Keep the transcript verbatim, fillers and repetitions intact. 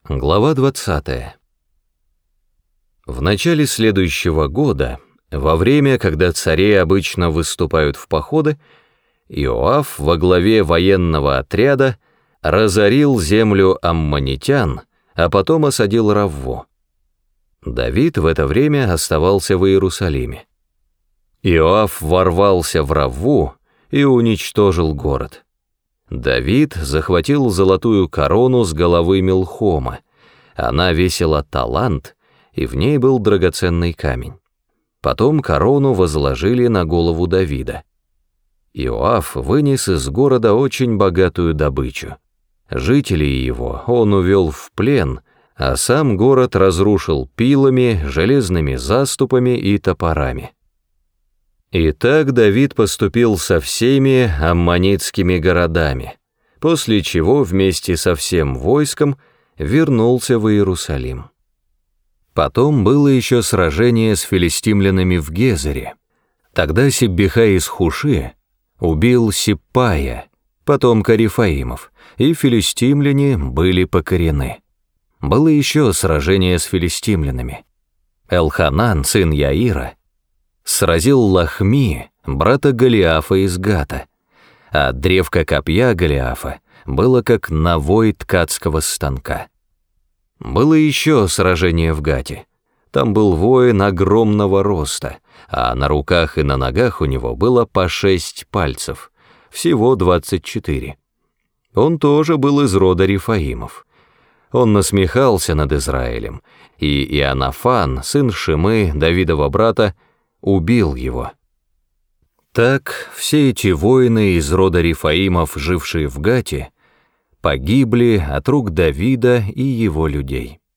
Глава двадцатая. В начале следующего года, во время, когда цари обычно выступают в походы, Иоав во главе военного отряда разорил землю аммонитян, а потом осадил Равву. Давид в это время оставался в Иерусалиме. Иоав ворвался в Равву и уничтожил город. Давид захватил золотую корону с головы Милхома. Она весила талант, и в ней был драгоценный камень. Потом корону возложили на голову Давида. Иоав вынес из города очень богатую добычу. Жителей его он увел в плен, а сам город разрушил пилами, железными заступами и топорами. И так Давид поступил со всеми аммонитскими городами, после чего вместе со всем войском вернулся в Иерусалим. Потом было еще сражение с филистимлянами в Гезере. Тогда Сиббехай из Хуши убил Сиппая, потомка Рифаимов, и филистимляне были покорены. Было еще сражение с филистимлянами. Элханан, сын Яира, сразил Лахми, брата Голиафа из Гата, а древко копья Голиафа было как навой ткацкого станка. Было еще сражение в Гате. Там был воин огромного роста, а на руках и на ногах у него было по шесть пальцев, всего двадцать четыре. Он тоже был из рода Рифаимов. Он насмехался над Израилем, и Ионафан, сын Шимы, Давидова брата, убил его. Так все эти воины из рода Рифаимов, жившие в Гате, погибли от рук Давида и его людей.